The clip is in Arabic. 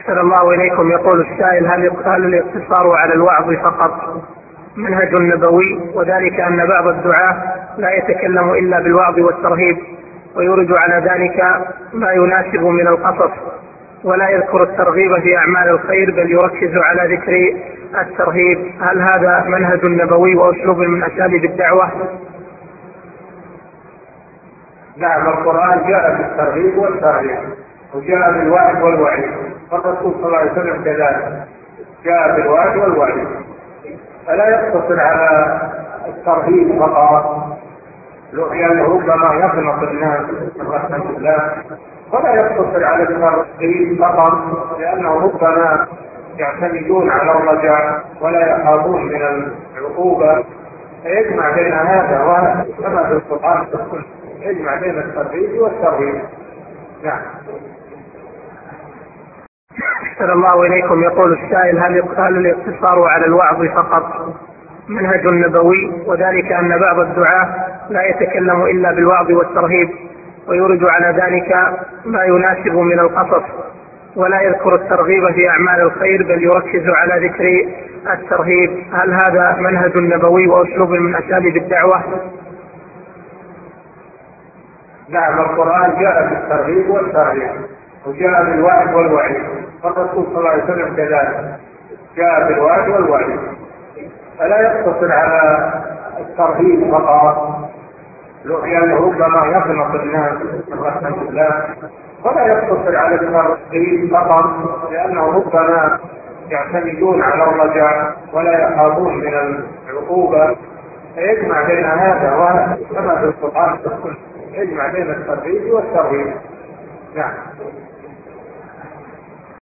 أحسن الله إليكم. يقول السائل: هل الاقتصار على الوعظ فقط منهج نبوي؟ وذلك أن بعض الدعاة لا يتكلم إلا بالوعظ والترهيب، ويورد على ذلك ما يناسب من القصص، ولا يذكر الترغيب في أعمال الخير، بل يركز على ذكر الترهيب. هل هذا منهج نبوي وأسلوب من أساليب الدعوة؟ نعم، القرآن جاء بالترغيب والترهيب، وجاء بالوعد والوعيد، والرسول صلى الله عليه وسلم كذلك جاء بالوعد والوعيد. فلا يقتصر على الترهيب فقط، لأنه ربما يقنط الناس من رحمة الله، ولا يقتصر على الترهيب فقط، لأنه ربما يعتمدون على الرجاء ولا يخافون من العقوبة. فيجمع بين هذا وهذا كما في القرآن والسنة، يجمع بين الترهيب والترهيب. نعم. أحسن الله إليكم. يقول السائل: هل الاقتصار على الوعظ فقط منهج نبوي؟ وذلك أن بعض الدعاة لا يتكلم إلا بالوعظ والترهيب، ويورد على ذلك ما يناسب من القصص، ولا يذكر الترغيب في أعمال الخير، بل يركز على ذكر الترهيب. هل هذا منهج نبوي وأسلوب من أساليب الدعوة؟ نعم، القرآن جاء بالترغيب والترهيب، وجاء بالوعد والوعيد، والرسول صلى الله عليه وسلم كذلك جاء بالوعد والوعيد. فلا يقتصر على الترهيب فقط، لأنه ربما يقنط الناس من رحمة الله، ولا يقتصر على الترهيب فقط، لأنه ربما يعتمدون على الرجاء ولا يخافون من العقوبة. فيجمع بين هذا وهذا كما في القرآن والسنة، يجمع بين الترهيب والترهيب. نعم.